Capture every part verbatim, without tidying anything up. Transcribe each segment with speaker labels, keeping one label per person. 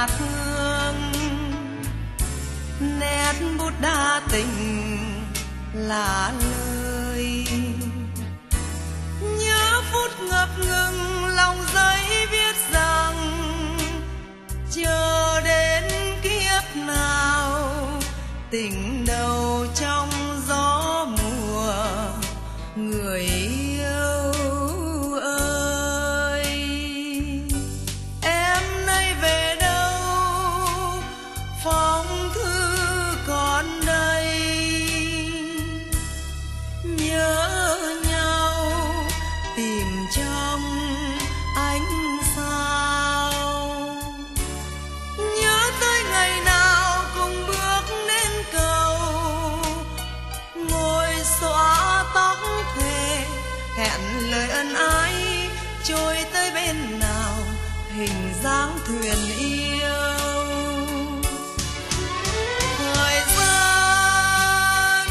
Speaker 1: là thương, nét bút đa tình là lời. Nhớ phút ngập ngừng lòng giấy viết rằng chờ đến kiếp nào tình đầu trong gió mùa. Người yêu ơi, em nay về đâu, phong thư còn đây. Nhớ nhau tìm trong ánh sao, nhớ tới ngày nào cùng bước đến cầu, ngồi xõa tóc thề hẹn lời ân ái trôi tới bên nào hình dáng thuyền yêu. Thời gian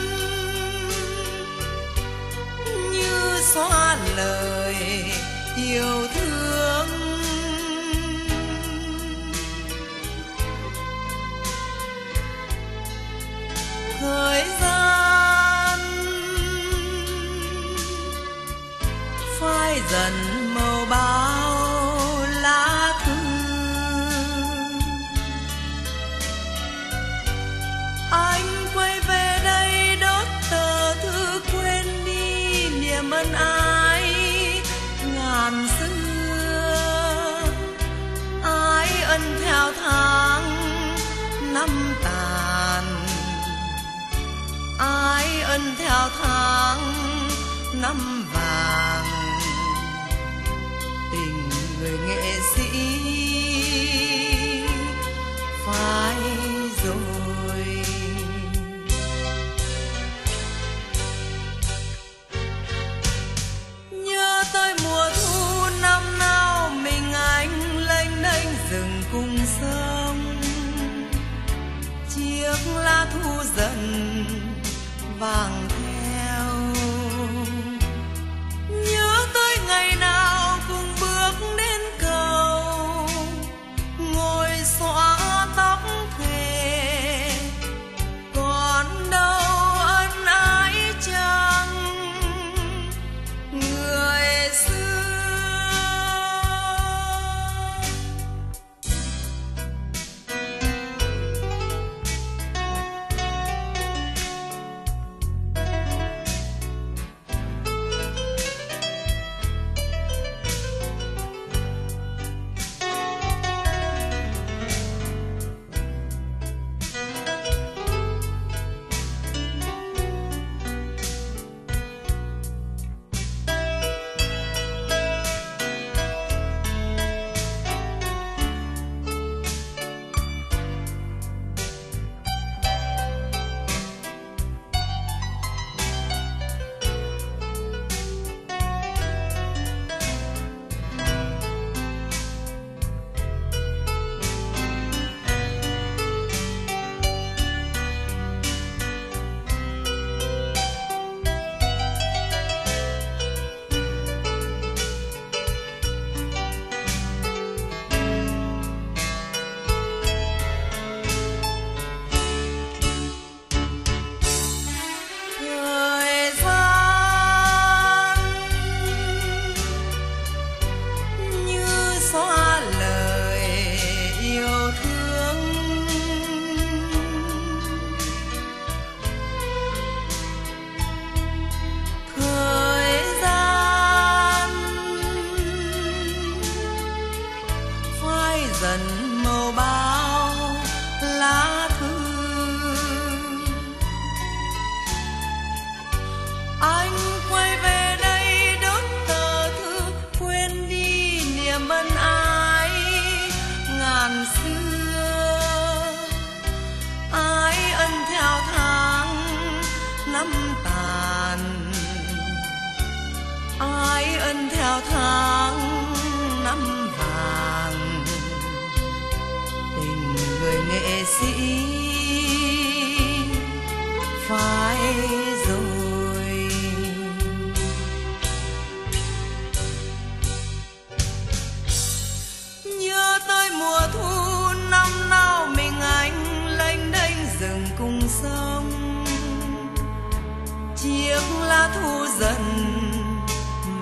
Speaker 1: như xóa lời yêu thương, thời gian phai dần màu bao lá thư. Anh quay về đây đốt tờ thư quên đi niềm ân ái ngàn xưa. Ái ân theo tháng năm tàn, ái ân theo tháng năm vàng. Tình người nghệ sĩ phai rồi. Nhớ tới mùa thu năm nào mình anh lênh đênh rừng cùng sông, chiếc lá thu dần vàng theo. Nhớ tới ngày nào cùng bước đến cầu, ngồi xõa tóc thề còn đâu ân ái chăng người xưa. Dần màu bao lá thư, anh quay về đây đốt tờ thư quên đi niềm ân ái ngàn xưa. Ái ân theo tháng năm tàn, ái ân theo tháng năm vàng. Người nghệ sĩ phai rồi. Nhớ tới mùa thu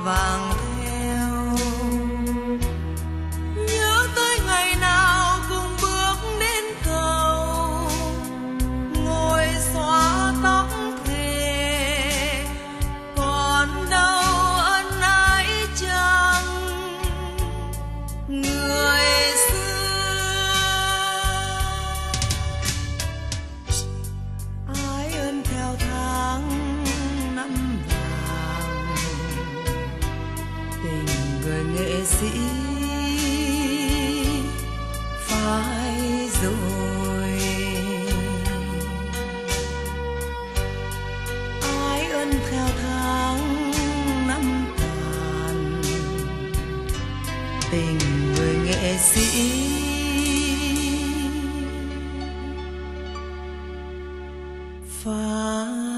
Speaker 1: vàng theo. Nhớ tới ngày nào cùng bước đến cầu, ngồi xóa tóc thề, còn đâu ân ái chăng người xưa. Ái ân theo tháng năm vàng, tình người nghệ sĩ phai rồi. Ái ân theo tháng năm tàn, tình người nghệ sĩ phai